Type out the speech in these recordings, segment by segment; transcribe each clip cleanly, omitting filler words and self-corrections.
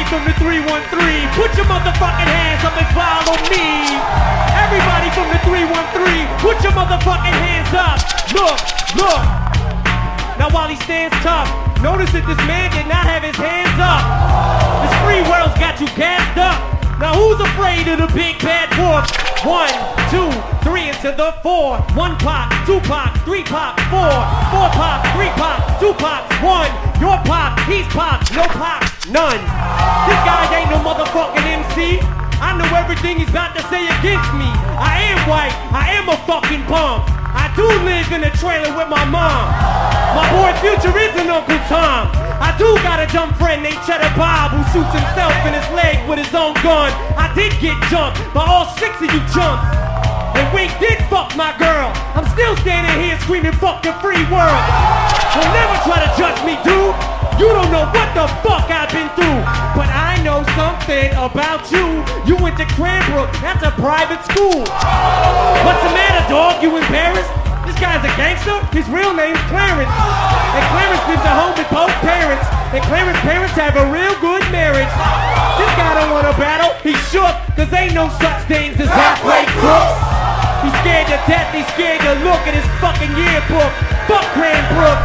from the 313, put your motherfucking hands up and follow me. Everybody from the 313, put your motherfucking hands up. Look, look. Now while he stands tough, notice that this man did not have his hands up. This free world's got you gassed up. Now who's afraid of the big bad wolf? 1, 2, 3 into the 4. 1 pop, 2 pop, 3 pop, 4. 4 pop, 3 pop, 2 pops, 1. Your pop, he's pop, no pops, none. This guy ain't no motherfucking MC. I know everything he's about to say against me. I am white, I am a fucking bum. I do live in a trailer with my mom. My boy Future is an Uncle Tom. I do got a dumb friend named Cheddar Bob who shoots himself in his leg with his own gun. I did get jumped by all 6 of you chumps. And Wink did fuck my girl. I'm still standing here screaming fuck the free world. Don't never try to judge me, dude. You don't know what the fuck I've been through. But I know something about you. You went to Cranbrook, that's a private school. What's the matter, dog? You embarrassed? This guy's a gangster? His real name's Clarence. And Clarence lives at home with both parents. And Clarence's parents have a real good marriage. This guy don't want to battle, he's shook. Cause ain't no such things as halfway crooks. He's scared to death, he's scared to look at his fucking yearbook. Fuck Cranbrook.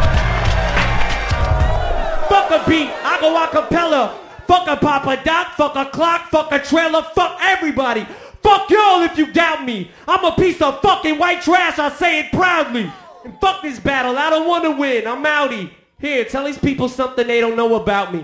Fuck a beat, I go a cappella. Fuck a Papa Doc, fuck a clock, fuck a trailer, fuck everybody. Fuck y'all if you doubt me. I'm a piece of fucking white trash, I say it proudly. And fuck this battle, I don't want to win, I'm outie. Here, tell these people something they don't know about me.